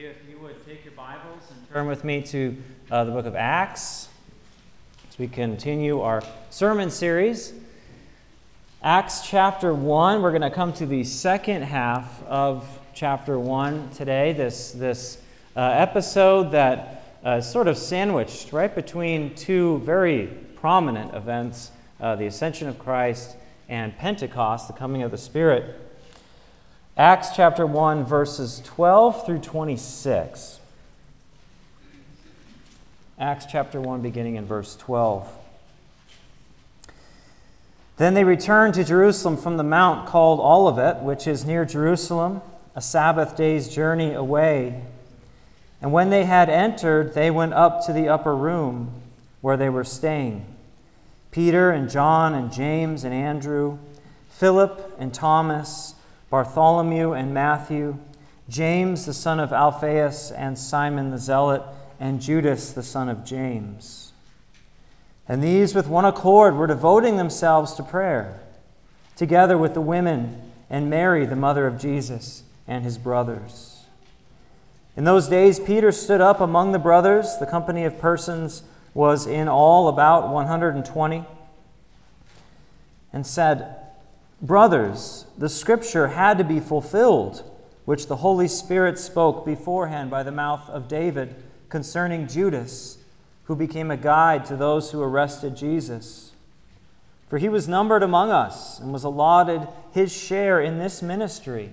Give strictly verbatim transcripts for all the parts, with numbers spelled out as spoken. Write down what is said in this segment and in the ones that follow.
If you would take your Bibles and turn with me to uh, the book of Acts as we continue our sermon series. Acts chapter one, we're going to come to the second half of chapter one today. This, this uh, episode that uh, is sort of sandwiched right between two very prominent events, uh, the ascension of Christ and Pentecost, the coming of the Spirit. Acts chapter one, verses twelve through twenty-six. Acts chapter one, beginning in verse twelve. Then they returned to Jerusalem from the mount called Olivet, which is near Jerusalem, a Sabbath day's journey away. And when they had entered, they went up to the upper room where they were staying. Peter and John and James and Andrew, Philip and Thomas, Bartholomew and Matthew, James the son of Alphaeus and Simon the Zealot, and Judas the son of James. And these with one accord were devoting themselves to prayer, together with the women and Mary, the mother of Jesus, and his brothers. In those days Peter stood up among the brothers. The company of persons was in all about one hundred twenty, and said, "Brothers, the scripture had to be fulfilled, which the Holy Spirit spoke beforehand by the mouth of David concerning Judas, who became a guide to those who arrested Jesus. For he was numbered among us and was allotted his share in this ministry.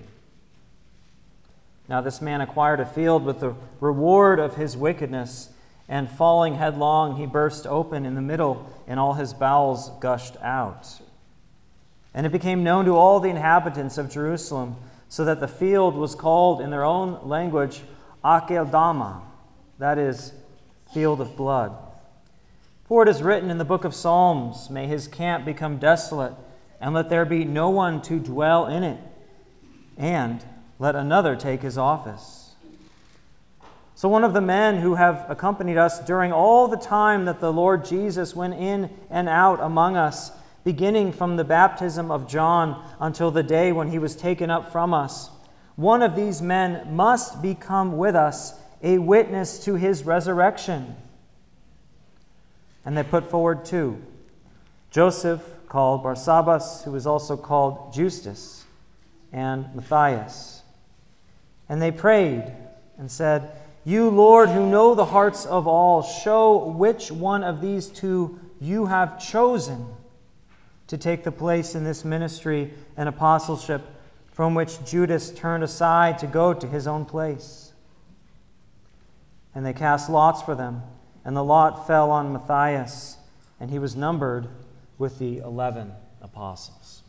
Now this man acquired a field with the reward of his wickedness, and falling headlong, he burst open in the middle, and all his bowels gushed out. And it became known to all the inhabitants of Jerusalem, so that the field was called in their own language Akeldama, that is, field of blood. For it is written in the book of Psalms, may his camp become desolate, and let there be no one to dwell in it, and let another take his office. So one of the men who have accompanied us during all the time that the Lord Jesus went in and out among us, beginning from the baptism of John until the day when he was taken up from us, one of these men must become with us a witness to his resurrection." And they put forward two, Joseph, called Barsabbas, who was also called Justus, and Matthias. And they prayed and said, "You, Lord, who know the hearts of all, show which one of these two you have chosen to take the place in this ministry and apostleship from which Judas turned aside to go to his own place." And they cast lots for them, and the lot fell on Matthias, and he was numbered with the eleven apostles.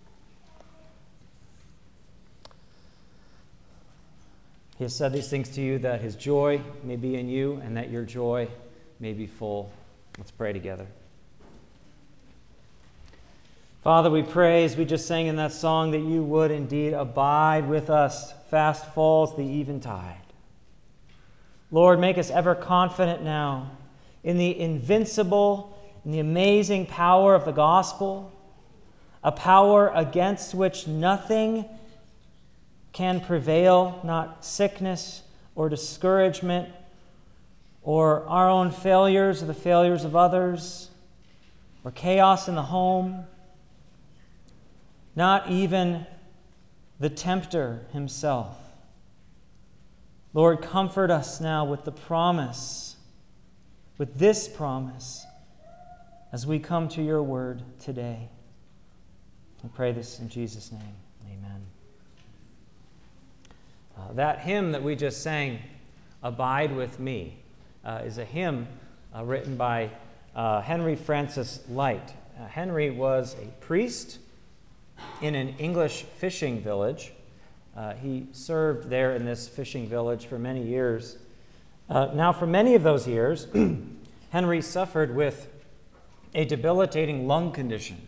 He has said these things to you that his joy may be in you and that your joy may be full. Let's pray together. Father, we pray, as we just sang in that song, that you would indeed abide with us. Fast falls the eventide. Lord, make us ever confident now in the invincible and the amazing power of the gospel, a power against which nothing can prevail, not sickness or discouragement or our own failures or the failures of others or chaos in the home. Not even the tempter himself. Lord, comfort us now with the promise, with this promise, as we come to your word today. I pray this in Jesus' name. Amen. Uh, that hymn that we just sang, "Abide with Me," uh, is a hymn uh, written by uh, Henry Francis Lyte. Uh, Henry was a priest in an English fishing village. Uh, he served there in this fishing village for many years. Uh, now, for many of those years, Henry suffered with a debilitating lung condition.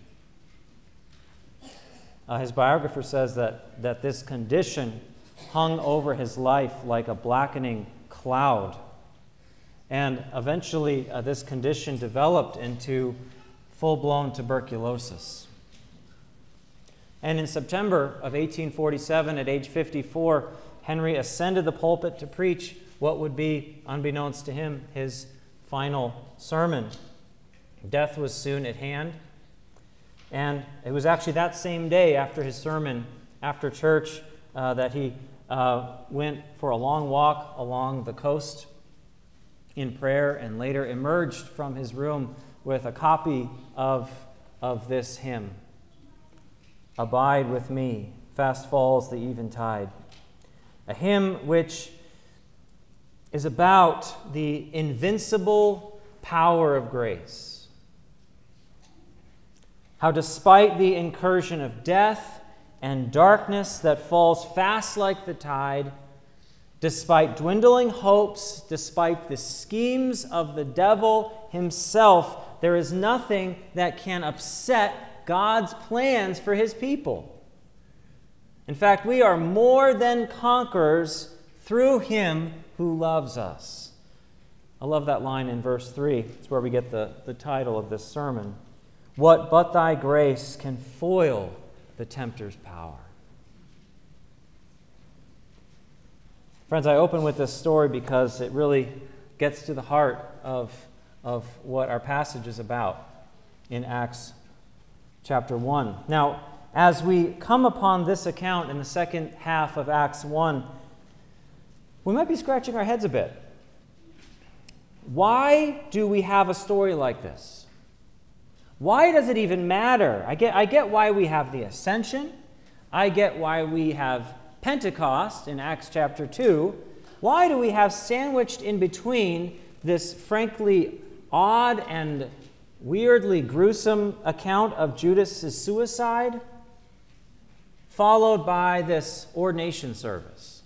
Uh, his biographer says that, that this condition hung over his life like a blackening cloud. And eventually, uh, this condition developed into full-blown tuberculosis. And in September of eighteen forty-seven, at age fifty-four, Henry ascended the pulpit to preach what would be, unbeknownst to him, his final sermon. Death was soon at hand. And it was actually that same day after his sermon, after church, uh, that he uh, went for a long walk along the coast in prayer and later emerged from his room with a copy of, of this hymn. Abide with me, fast falls the eventide. A hymn which is about the invincible power of grace. How despite the incursion of death and darkness that falls fast like the tide, despite dwindling hopes, despite the schemes of the devil himself, there is nothing that can upset God's plans for his people. In fact, we are more than conquerors through him who loves us. I love that line in verse three. It's where we get the, the title of this sermon. What but thy grace can foil the tempter's power? Friends, I open with this story because it really gets to the heart of, of what our passage is about in Acts chapter one. Now, as we come upon this account in the second half of Acts one, we might be scratching our heads a bit. Why do we have a story like this? Why does it even matter? I get, I get why we have the ascension. I get why we have Pentecost in Acts chapter two. Why do we have sandwiched in between this frankly odd and weirdly gruesome account of Judas' suicide, followed by this ordination service?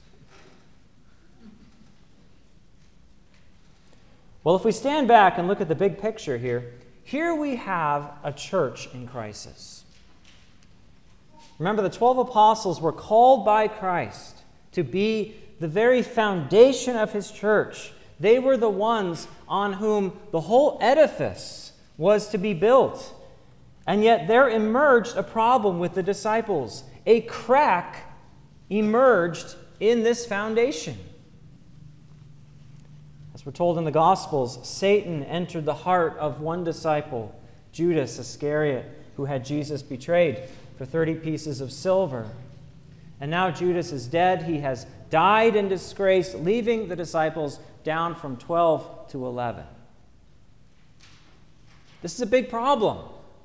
Well, if we stand back and look at the big picture here, here we have a church in crisis. Remember, the twelve apostles were called by Christ to be the very foundation of his church. They were the ones on whom the whole edifice was to be built. And yet there emerged a problem with the disciples. A crack emerged in this foundation. As we're told in the Gospels, Satan entered the heart of one disciple, Judas Iscariot, who had Jesus betrayed for thirty pieces of silver. And now Judas is dead. He has died in disgrace, leaving the disciples down from twelve to eleven. This is a big problem.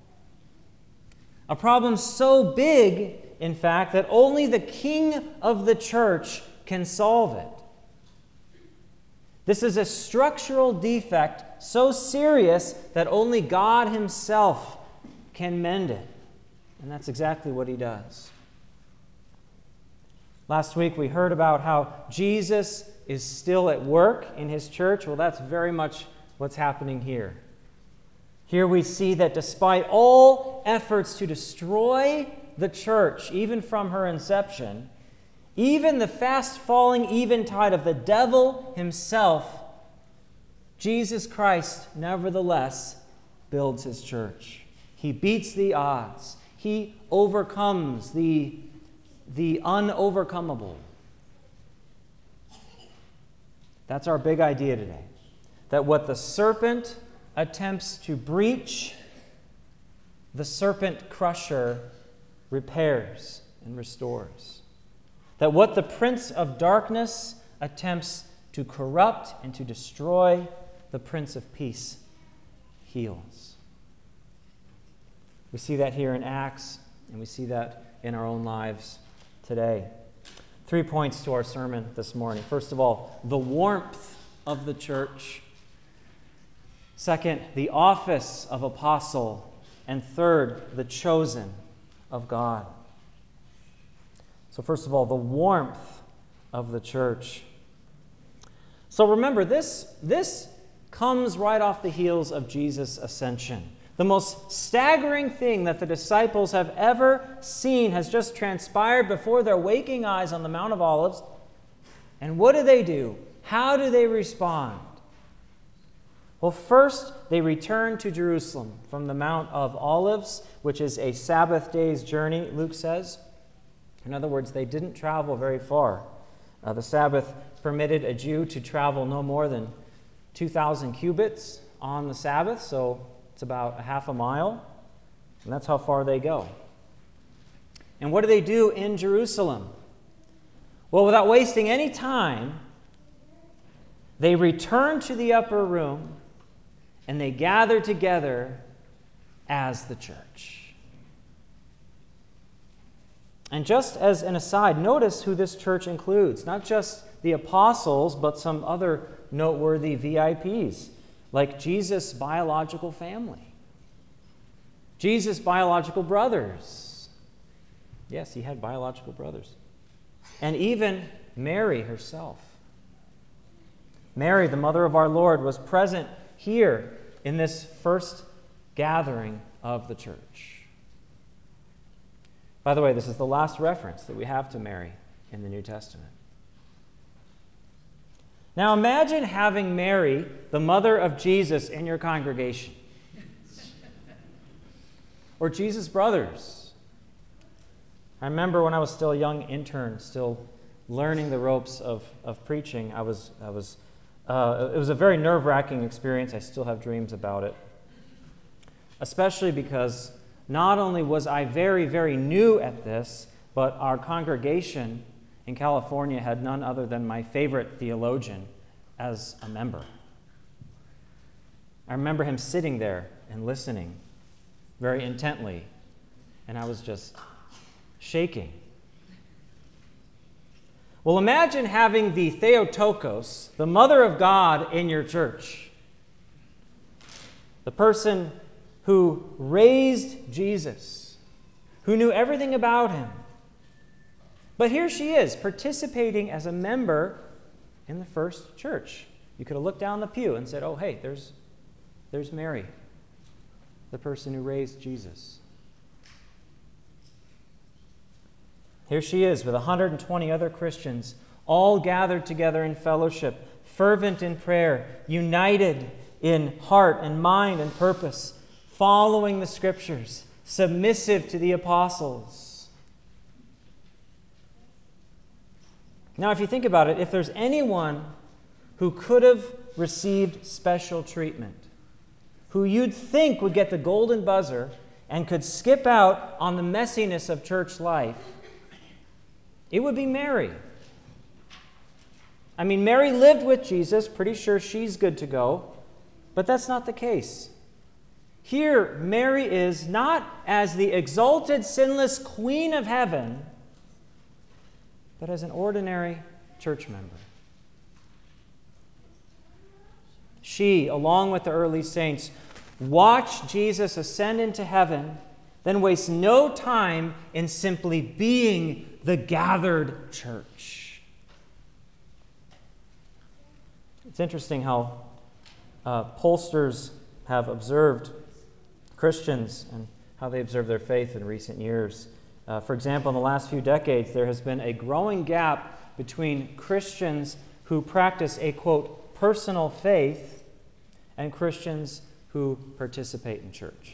A problem so big, in fact, that only the king of the church can solve it. This is a structural defect so serious that only God himself can mend it. And that's exactly what he does. Last week we heard about how Jesus is still at work in his church. Well, that's very much what's happening here. Here we see that despite all efforts to destroy the church, even from her inception, even the fast-falling eventide of the devil himself, Jesus Christ nevertheless builds his church. He beats the odds. He overcomes the, the unovercomable. That's our big idea today. That what the serpent attempts to breach, the serpent crusher repairs and restores. That what the prince of darkness attempts to corrupt and to destroy, the Prince of Peace heals. We see that here in Acts, and we see that in our own lives today. Three points to our sermon this morning. First of all, the warmth of the church. Second, the office of apostle. And third, the chosen of God. So first of all, the warmth of the church. So remember, this, this comes right off the heels of Jesus' ascension. The most staggering thing that the disciples have ever seen has just transpired before their waking eyes on the Mount of Olives. And what do they do? How do they respond? Well, first, they return to Jerusalem from the Mount of Olives, which is a Sabbath day's journey, Luke says. In other words, they didn't travel very far. Uh, the Sabbath permitted a Jew to travel no more than two thousand cubits on the Sabbath, so it's about a half a mile, and that's how far they go. And what do they do in Jerusalem? Well, without wasting any time, they return to the upper room and they gather together as the church. And just as an aside, notice who this church includes. Not just the apostles, but some other noteworthy V I Ps, like Jesus' biological family, Jesus' biological brothers. Yes, he had biological brothers. And even Mary herself. Mary, the mother of our Lord, was present here in this first gathering of the church. By the way, this is the last reference that we have to Mary in the New Testament. Now imagine having Mary, the mother of Jesus, in your congregation. Or Jesus' brothers. I remember when I was still a young intern, still learning the ropes of, of preaching, I was, I was, uh, it was a very nerve-wracking experience. I still have dreams about it. Especially because not only was I very, very new at this, but our congregation in California had none other than my favorite theologian as a member. I remember him sitting there and listening very intently, and I was just shaking. Well, imagine having the Theotokos, the mother of God, in your church. The person who raised Jesus, who knew everything about him. But here she is, participating as a member in the first church. You could have looked down the pew and said, oh, hey, there's, there's Mary, the person who raised Jesus. Here she is with one hundred twenty other Christians, all gathered together in fellowship, fervent in prayer, united in heart and mind and purpose, following the Scriptures, submissive to the apostles. Now, if you think about it, if there's anyone who could have received special treatment, who you'd think would get the golden buzzer and could skip out on the messiness of church life, it would be Mary. I mean, Mary lived with Jesus, pretty sure she's good to go, but that's not the case. Here, Mary is not as the exalted, sinless Queen of Heaven, but as an ordinary church member. She, along with the early saints, watched Jesus ascend into heaven, then waste no time in simply being the gathered church. It's interesting how uh, pollsters have observed Christians and how they observe their faith in recent years. Uh, for example, in the last few decades, there has been a growing gap between Christians who practice a, quote, personal faith and Christians who participate in church.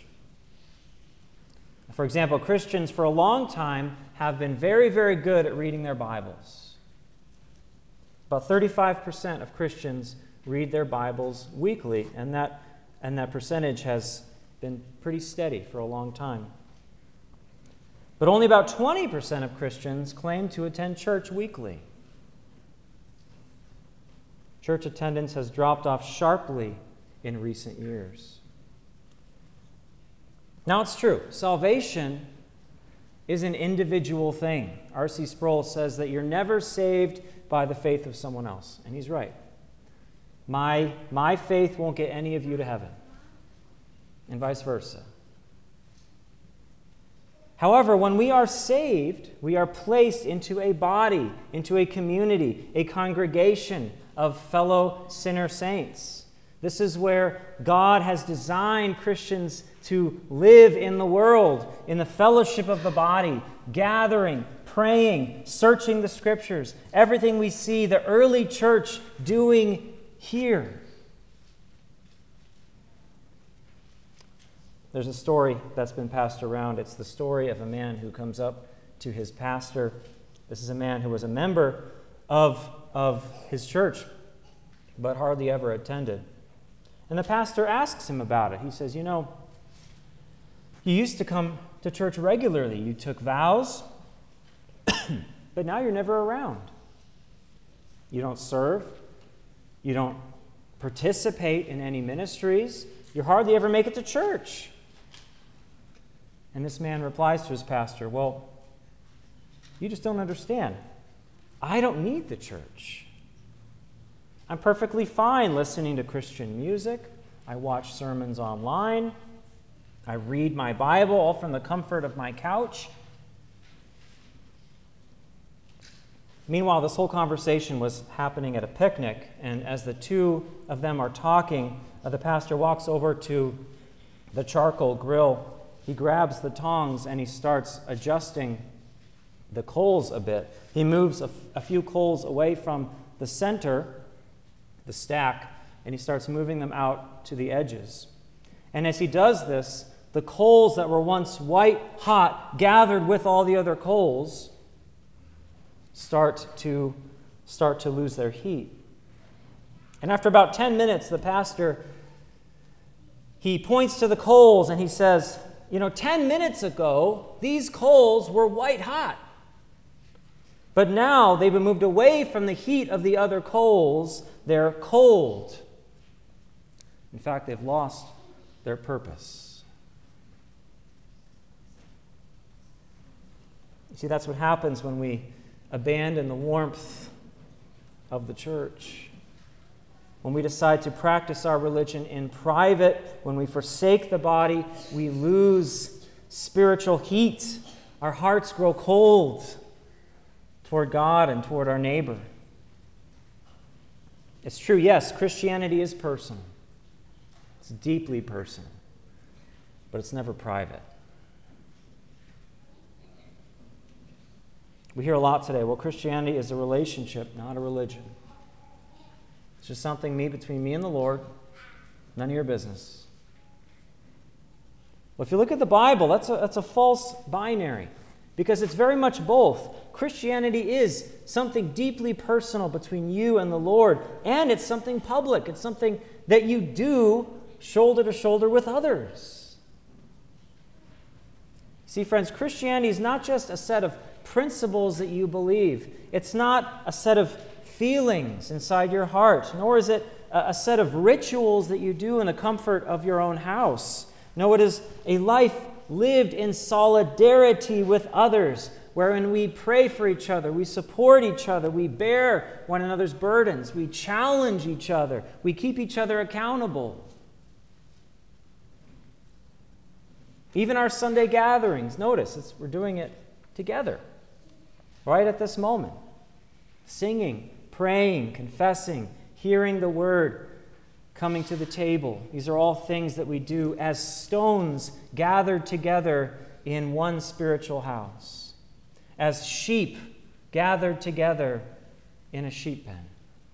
For example, Christians for a long time have been very, very good at reading their Bibles. About thirty-five percent of Christians read their Bibles weekly, and that, and that percentage has been pretty steady for a long time. But only about twenty percent of Christians claim to attend church weekly. Church attendance has dropped off sharply in recent years. Now, it's true. Salvation is an individual thing. R C Sproul says that you're never saved by the faith of someone else. And he's right. My, my faith won't get any of you to heaven. And vice versa. However, when we are saved, we are placed into a body, into a community, a congregation of fellow sinner saints. This is where God has designed Christians to live in the world, in the fellowship of the body, gathering, praying, searching the Scriptures, everything we see the early church doing here. There's a story that's been passed around. It's the story of a man who comes up to his pastor. This is a man who was a member of, of his church, but hardly ever attended. And the pastor asks him about it. He says, you know, you used to come to church regularly. You took vows, but now you're never around. You don't serve. You don't participate in any ministries. You hardly ever make it to church. And this man replies to his pastor, well, you just don't understand. I don't need the church. I'm perfectly fine listening to Christian music. I watch sermons online. I read my Bible all from the comfort of my couch. Meanwhile, this whole conversation was happening at a picnic, and as the two of them are talking, uh, the pastor walks over to the charcoal grill. He grabs the tongs and he starts adjusting the coals a bit. He moves a, f- a few coals away from the center, the stack, and he starts moving them out to the edges. And as he does this, the coals that were once white hot, gathered with all the other coals, start to start to lose their heat. And after about ten minutes, the pastor, he points to the coals and he says, you know, ten minutes ago, these coals were white hot. But now they've been moved away from the heat of the other coals. They're cold. In fact, they've lost their purpose. You see, that's what happens when we abandon the warmth of the church. When we decide to practice our religion in private, when we forsake the body, we lose spiritual heat. Our hearts grow cold toward God and toward our neighbor. It's true, yes, Christianity is personal. It's deeply personal, but it's never private. We hear a lot today, well, Christianity is a relationship, not a religion. It's just something me between me and the Lord, none of your business. Well, if you look at the Bible, that's a, that's a false binary, because it's very much both. Christianity is something deeply personal between you and the Lord, and it's something public. It's something that you do shoulder to shoulder with others. See, friends, Christianity is not just a set of principles that you believe. It's not a set of feelings inside your heart, nor is it a set of rituals that you do in the comfort of your own house. No, it is a life lived in solidarity with others, wherein we pray for each other, we support each other, we bear one another's burdens, we challenge each other, we keep each other accountable. Even our Sunday gatherings, notice, it's, we're doing it together, right at this moment. Singing, praying, confessing, hearing the word, coming to the table. These are all things that we do as stones gathered together in one spiritual house, as sheep gathered together in a sheep pen.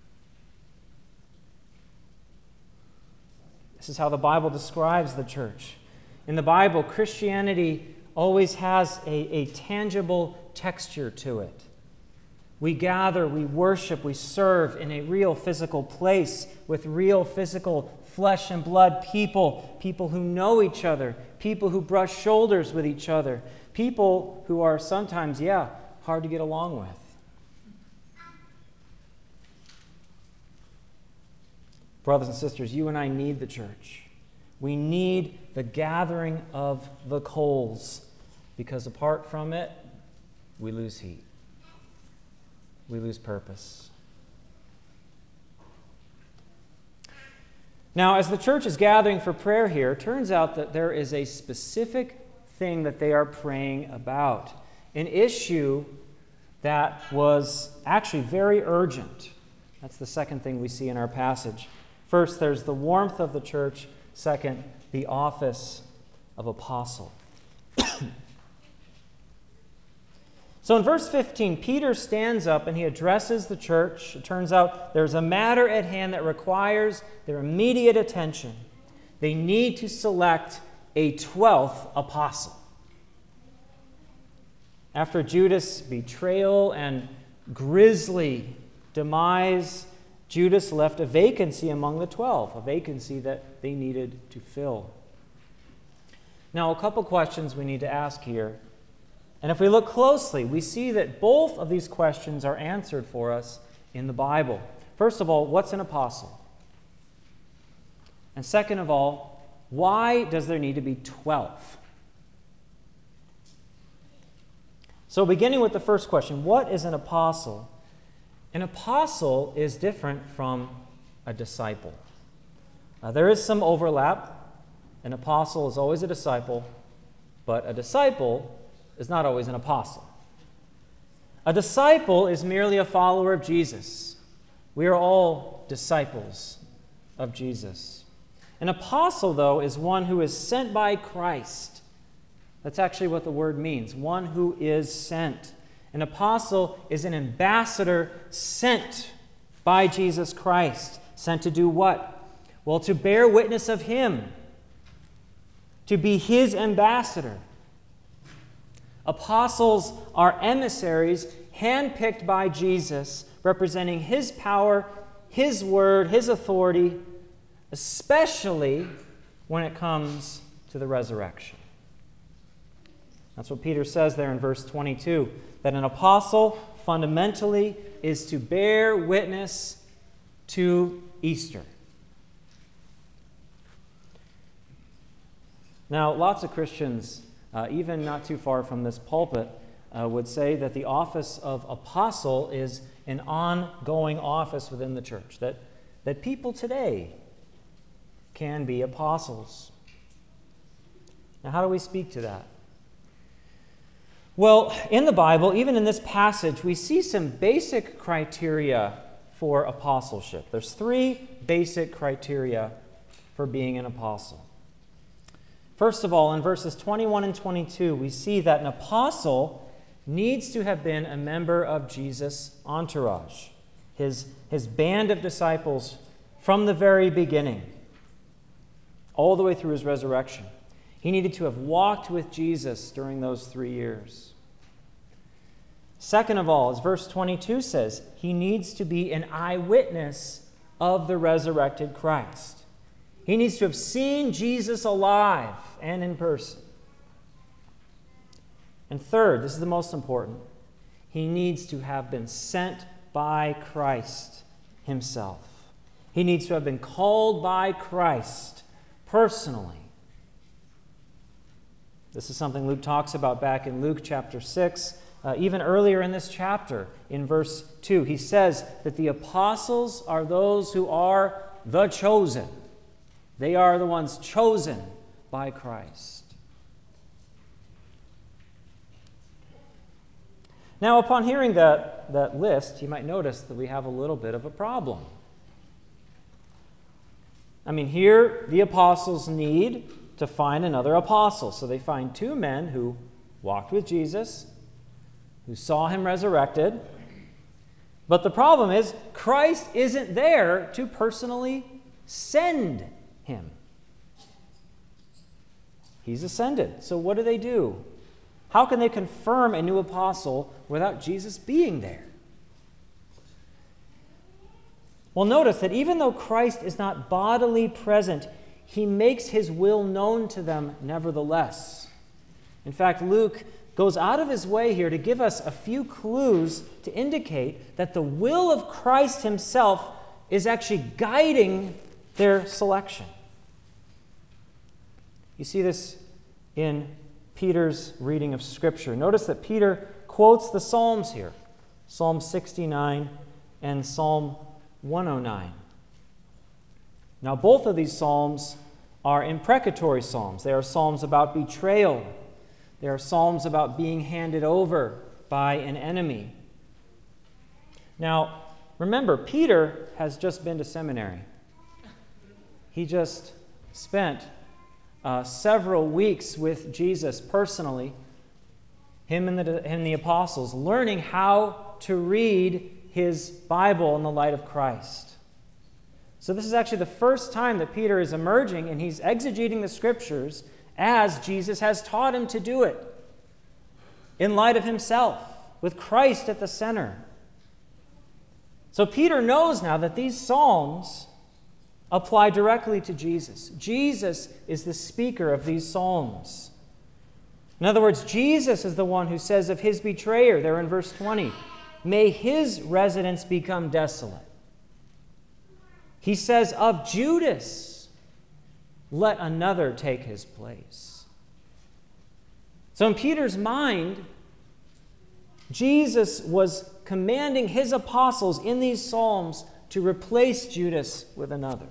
This is how the Bible describes the church. In the Bible, Christianity always has a, a tangible texture to it. We gather, we worship, we serve in a real physical place with real physical flesh and blood people, people who know each other, people who brush shoulders with each other, people who are sometimes, yeah, hard to get along with. Brothers and sisters, you and I need the church. We need the gathering of the coals, because apart from it, we lose heat. We lose purpose. Now, as the church is gathering for prayer here, it turns out that there is a specific thing that they are praying about, an issue that was actually very urgent. That's the second thing we see in our passage. First, there's the warmth of the church. Second, the office of apostle. So in verse fifteen, Peter stands up and he addresses the church. It turns out there's a matter at hand that requires their immediate attention. They need to select a twelfth apostle. After Judas' betrayal and grisly demise, Judas left a vacancy among the twelve, a vacancy that they needed to fill. Now, a couple questions we need to ask here. And if we look closely, we see that both of these questions are answered for us in the Bible. First of all, what's an apostle? And second of all, why does there need to be twelve? So beginning with the first question, what is an apostle? An apostle is different from a disciple. Now, there is some overlap. An apostle is always a disciple, but a disciple is not always an apostle. A disciple is merely a follower of Jesus. We are all disciples of Jesus. An apostle, though, is one who is sent by Christ. That's actually what the word means, one who is sent. An apostle is an ambassador sent by Jesus Christ. Sent to do what? Well, to bear witness of Him, to be His ambassador. Apostles are emissaries handpicked by Jesus, representing His power, His word, His authority, especially when it comes to the resurrection. That's what Peter says there in verse twenty-two, that an apostle fundamentally is to bear witness to Easter. Now, lots of Christians, uh, even not too far from this pulpit, uh, would say that the office of apostle is an ongoing office within the church, that, that people today can be apostles. Now, how do we speak to that? Well, in the Bible, even in this passage, we see some basic criteria for apostleship. There's three basic criteria for being an apostle. First of all, in verses twenty-one and twenty-two, we see that an apostle needs to have been a member of Jesus' entourage, his, his band of disciples from the very beginning, all the way through his resurrection. He needed to have walked with Jesus during those three years. Second of all, as verse twenty-two says, he needs to be an eyewitness of the resurrected Christ. He needs to have seen Jesus alive and in person. And third, this is the most important, he needs to have been sent by Christ Himself. He needs to have been called by Christ personally. This is something Luke talks about back in Luke chapter six. Uh, even earlier in this chapter, in verse two, he says that the apostles are those who are the chosen. They are the ones chosen by Christ. Now, upon hearing that, that list, you might notice that we have a little bit of a problem. I mean, here the apostles need to find another apostle. So they find two men who walked with Jesus, who saw Him resurrected. But the problem is, Christ isn't there to personally send Him. He's ascended. So what do they do? How can they confirm a new apostle without Jesus being there? Well, notice that even though Christ is not bodily present, He makes His will known to them nevertheless. In fact, Luke goes out of his way here to give us a few clues to indicate that the will of Christ Himself is actually guiding their selection. You see this in Peter's reading of Scripture. Notice that Peter quotes the Psalms here, Psalm sixty-nine and Psalm one oh nine. Now, both of these psalms are imprecatory psalms. They are psalms about betrayal. They are psalms about being handed over by an enemy. Now, remember, Peter has just been to seminary. He just spent uh, several weeks with Jesus personally, him and the, and the apostles, learning how to read his Bible in the light of Christ. So this is actually the first time that Peter is emerging and he's exegeting the Scriptures as Jesus has taught him to do it, in light of himself, with Christ at the center. So Peter knows now that these psalms apply directly to Jesus. Jesus is the speaker of these psalms. In other words, Jesus is the one who says of his betrayer, there in verse twenty, may his residence become desolate. He says of Judas, let another take his place. So in Peter's mind, Jesus was commanding his apostles in these psalms to replace Judas with another.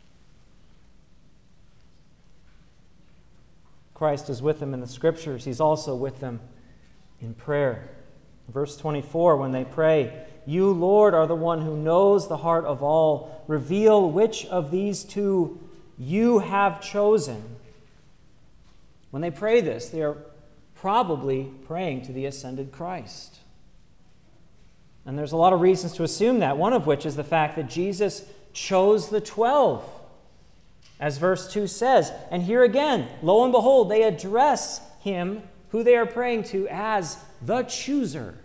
Christ is with them in the Scriptures. He's also with them in prayer. Verse twenty-four, when they pray, you, Lord, are the one who knows the heart of all. Reveal which of these two you have chosen. When they pray this, they are probably praying to the ascended Christ. And there's a lot of reasons to assume that, one of which is the fact that Jesus chose the twelve, as verse two says. And here again, lo and behold, they address him, who they are praying to, as the chooser.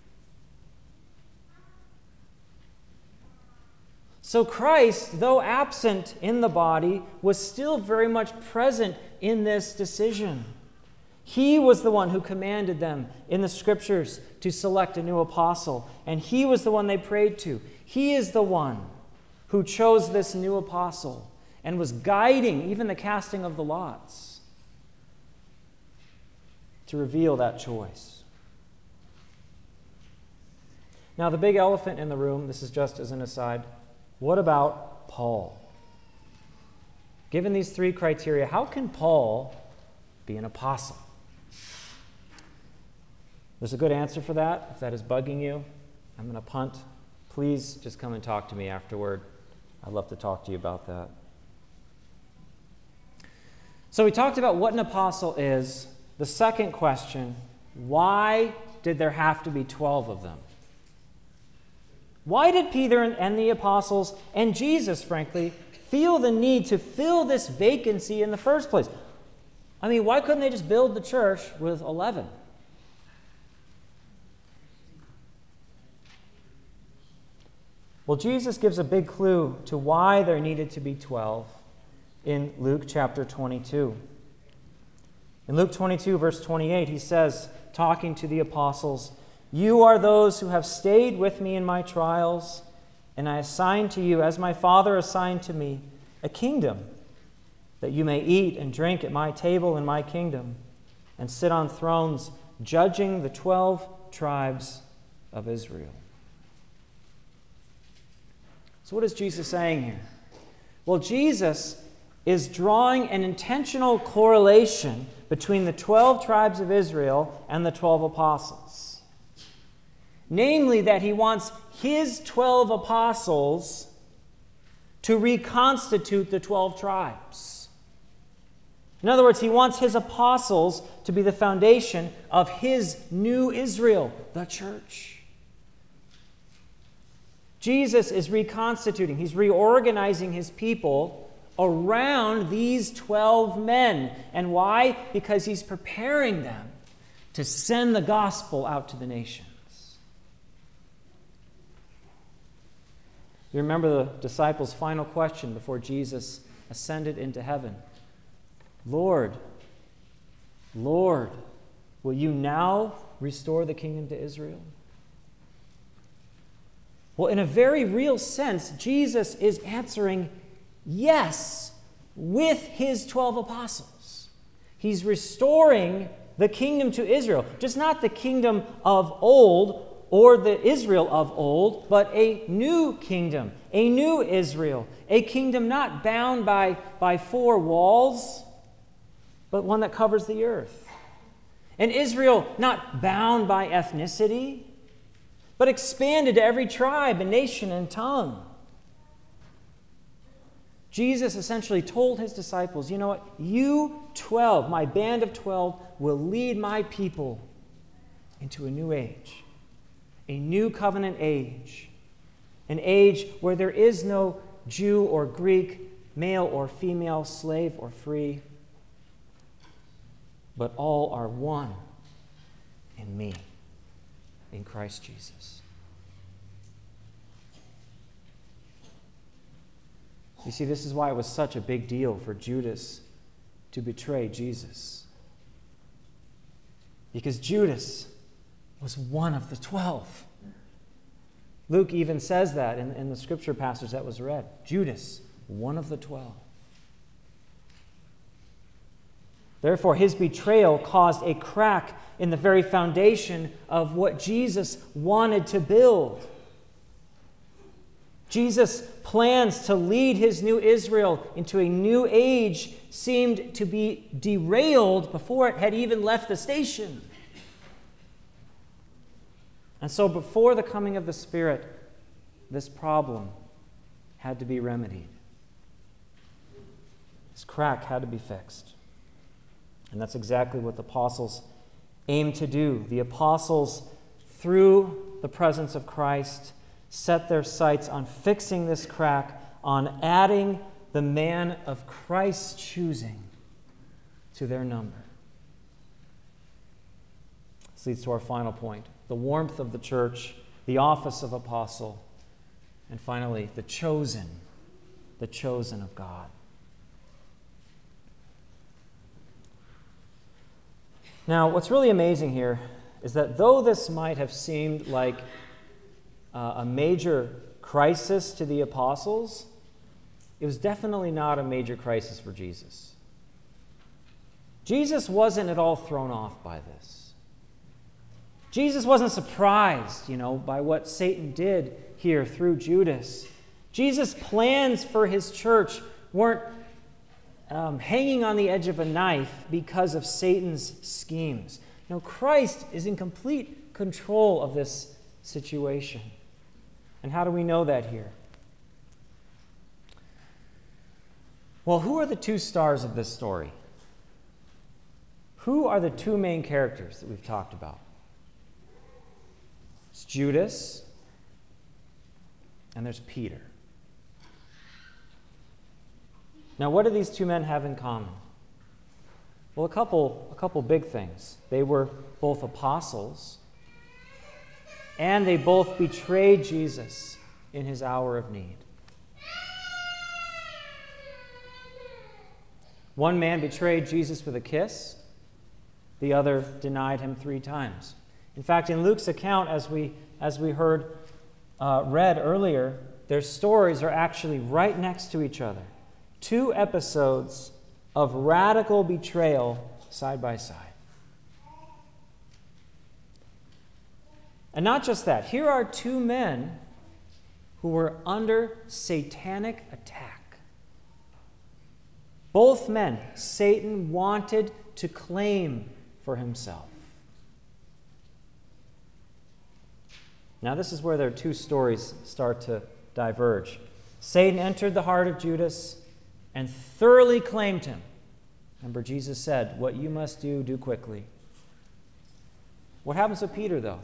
So Christ, though absent in the body, was still very much present in this decision. He was the one who commanded them in the Scriptures to select a new apostle, and he was the one they prayed to. He is the one who chose this new apostle and was guiding even the casting of the lots to reveal that choice. Now, the big elephant in the room, this is just as an aside, what about Paul? Given these three criteria, how can Paul be an apostle? There's a good answer for that. If that is bugging you, I'm going to punt. Please just come and talk to me afterward. I'd love to talk to you about that. So we talked about what an apostle is. The second question, why did there have to be twelve of them? Why did Peter and the apostles, and Jesus, frankly, feel the need to fill this vacancy in the first place? I mean, why couldn't they just build the church with eleven? Well, Jesus gives a big clue to why there needed to be twelve in Luke chapter twenty-two. In Luke twenty-two, verse twenty-eight, he says, talking to the apostles, you are those who have stayed with me in my trials, and I assign to you, as my Father assigned to me, a kingdom, that you may eat and drink at my table in my kingdom, and sit on thrones, judging the twelve tribes of Israel. So what is Jesus saying here? Well, Jesus is drawing an intentional correlation between the twelve tribes of Israel and the twelve apostles. Namely, that he wants his twelve apostles to reconstitute the twelve tribes. In other words, he wants his apostles to be the foundation of his new Israel, the church. Jesus is reconstituting, he's reorganizing his people around these twelve men. And why? Because he's preparing them to send the gospel out to the nations. You remember the disciples' final question before Jesus ascended into heaven. Lord, Lord, will you now restore the kingdom to Israel? Well, in a very real sense, Jesus is answering yes with his twelve apostles. He's restoring the kingdom to Israel, just not the kingdom of old or the Israel of old, but a new kingdom, a new Israel, a kingdom not bound by, by four walls, but one that covers the earth. An Israel not bound by ethnicity, but expanded to every tribe and nation and tongue. Jesus essentially told his disciples, you know what? You twelve, my band of twelve, will lead my people into a new age. A new covenant age. An age where there is no Jew or Greek, male or female, slave or free, but all are one in me, in Christ Jesus. You see, this is why it was such a big deal for Judas to betray Jesus. Because Judas was one of the twelve. Luke even says that in, in the scripture passage that was read. Judas, one of the twelve. Therefore, his betrayal caused a crack in the very foundation of what Jesus wanted to build. Jesus' plans to lead his new Israel into a new age seemed to be derailed before it had even left the station. And so before the coming of the Spirit, this problem had to be remedied. This crack had to be fixed. And that's exactly what the apostles aimed to do. The apostles, through the presence of Christ, set their sights on fixing this crack, on adding the man of Christ's choosing to their number. This leads to our final point. The warmth of the church, the office of apostle, and finally, the chosen, the chosen of God. Now, what's really amazing here is that though this might have seemed like uh, a major crisis to the apostles, it was definitely not a major crisis for Jesus. Jesus wasn't at all thrown off by this. Jesus wasn't surprised, you know, by what Satan did here through Judas. Jesus' plans for his church weren't um, hanging on the edge of a knife because of Satan's schemes. You know, Christ is in complete control of this situation. And how do we know that here? Well, who are the two stars of this story? Who are the two main characters that we've talked about? It's Judas, and there's Peter. Now, what do these two men have in common? Well, a couple, a couple big things. They were both apostles, and they both betrayed Jesus in his hour of need. One man betrayed Jesus with a kiss. The other denied him three times. In fact, in Luke's account, as we, as we heard uh, read earlier, their stories are actually right next to each other. Two episodes of radical betrayal side by side. And not just that, here are two men who were under satanic attack. Both men, Satan wanted to claim for himself. Now, this is where their two stories start to diverge. Satan entered the heart of Judas and thoroughly claimed him. Remember, Jesus said, "What you must do, do quickly." What happens with Peter, though?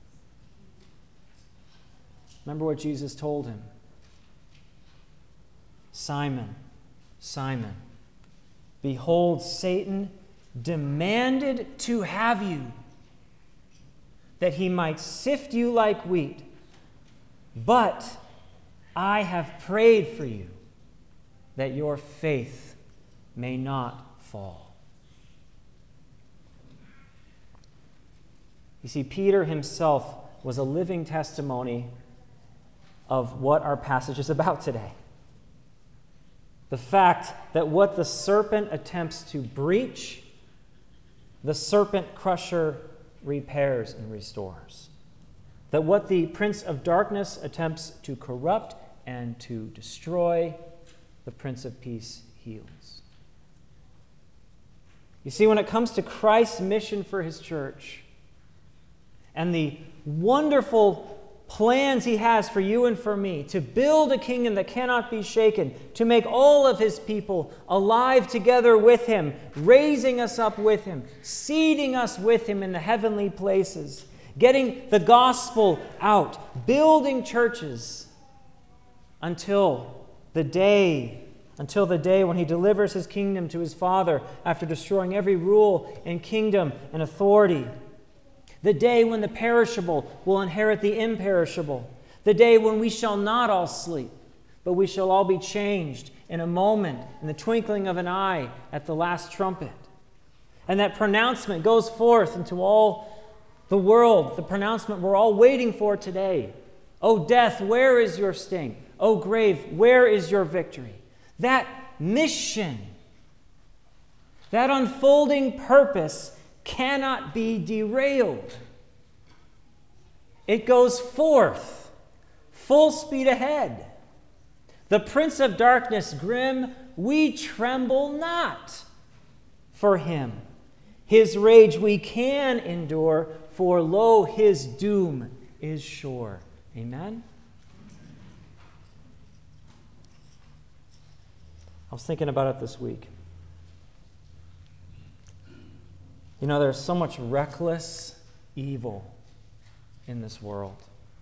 Remember what Jesus told him. "Simon, Simon, behold, Satan demanded to have you, that he might sift you like wheat. But I have prayed for you, that your faith may not fall." You see, Peter himself was a living testimony of what our passage is about today. The fact that what the serpent attempts to breach, the serpent crusher repairs and restores. That what the prince of darkness attempts to corrupt and to destroy, the Prince of Peace heals. You see, when it comes to Christ's mission for his church and the wonderful plans he has for you and for me, to build a kingdom that cannot be shaken, to make all of his people alive together with him, raising us up with him, seating us with him in the heavenly places, getting the gospel out, building churches until the day, until the day when he delivers his kingdom to his Father after destroying every rule and kingdom and authority. The day when the perishable will inherit the imperishable. The day when we shall not all sleep. but we shall all be changed in a moment, in the twinkling of an eye, at the last trumpet. And that pronouncement goes forth into all the world, the pronouncement we're all waiting for today. O death, where is your sting? O grave, where is your victory? That mission, that unfolding purpose cannot be derailed. It goes forth, full speed ahead. The prince of darkness, grim, we tremble not for him. His rage we can endure, for lo, his doom is sure. Amen? I was thinking about it this week. You know, there's so much reckless evil in this world.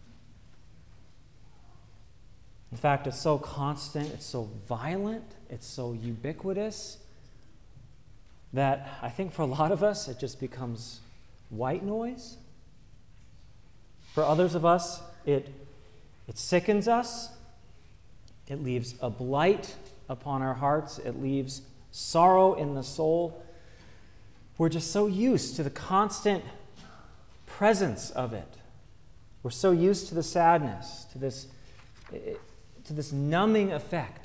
In fact, it's so constant, it's so violent, it's so ubiquitous that I think for a lot of us it just becomes white noise. For others of us, it, it sickens us. It leaves a blight upon our hearts. It leaves sorrow in the soul. We're just so used to the constant presence of it. We're so used to the sadness, to this, to this numbing effect.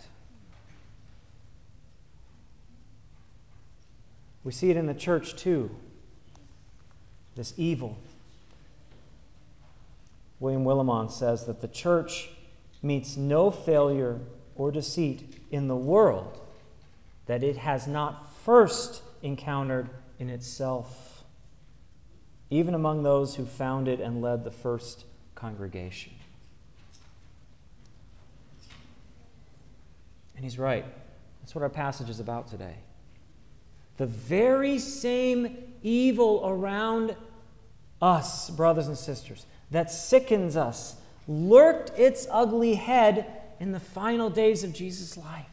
We see it in the church too, this evil. William Willimon says that the church meets no failure or deceit in the world that it has not first encountered in itself, even among those who founded and led the first congregation. And he's right. That's what our passage is about today. The very same evil around us, brothers and sisters, that sickens us, lurked its ugly head in the final days of Jesus' life.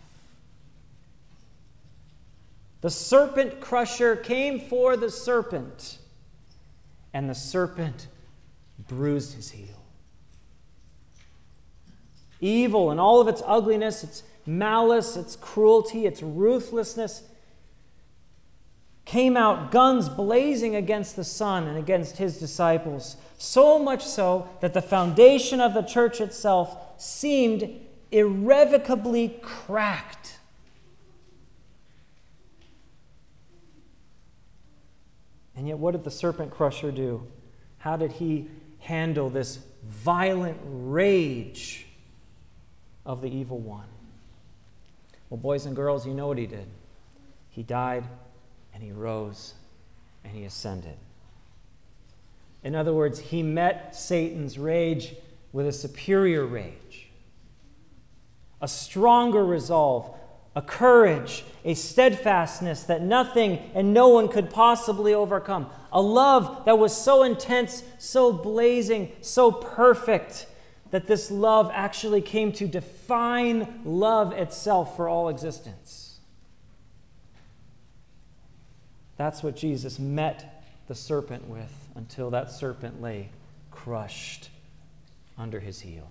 The serpent crusher came for the serpent, and the serpent bruised his heel. Evil in all of its ugliness, its malice, its cruelty, its ruthlessness, came out guns blazing against the Son and against his disciples, so much so that the foundation of the church itself seemed irrevocably cracked. And yet, what did the serpent crusher do? How did he handle this violent rage of the evil one? Well, boys and girls, you know what he did. He died, and he rose, and he ascended. In other words, he met Satan's rage with a superior rage, a stronger resolve, a courage, a steadfastness that nothing and no one could possibly overcome, a love that was so intense, so blazing, so perfect, that this love actually came to define love itself for all existence. That's what Jesus met the serpent with until that serpent lay crushed under his heel.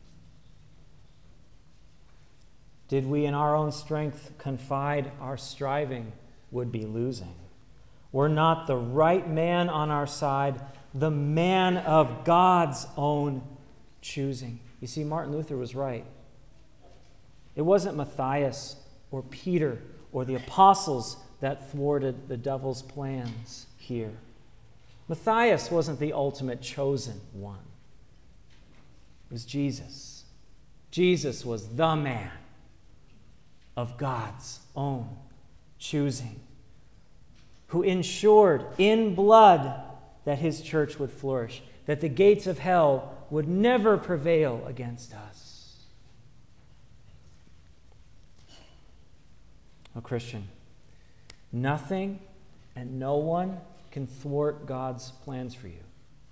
Did we in our own strength confide, our striving would be losing. Were not the right man on our side, the man of God's own choosing. You see, Martin Luther was right. It wasn't Matthias or Peter or the apostles that thwarted the devil's plans here. Matthias wasn't the ultimate chosen one. It was Jesus. Jesus was the man of God's own choosing, who ensured in blood that his church would flourish, that the gates of hell would never prevail against us. Oh, Christian, nothing and no one can thwart God's plans for you.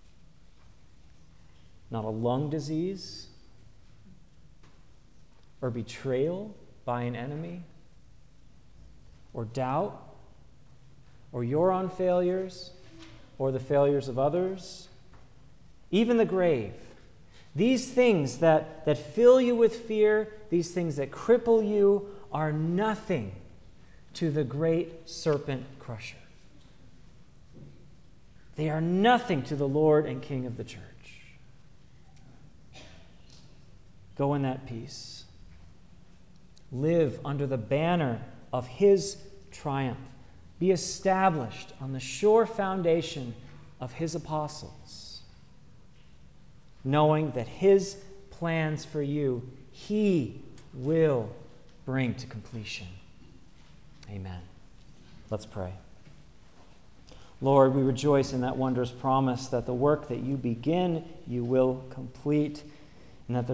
Not a lung disease or betrayal by an enemy or doubt or your own failures or the failures of others. Even the grave. These things that, that fill you with fear, these things that cripple you, are nothing to the great serpent crusher. They are nothing to the Lord and King of the church. Go in that peace. Live under the banner of his triumph. Be established on the sure foundation of his apostles, knowing that his plans for you, he will bring to completion. Amen. Let's pray. Lord, we rejoice in that wondrous promise that the work that you begin, you will complete, and that the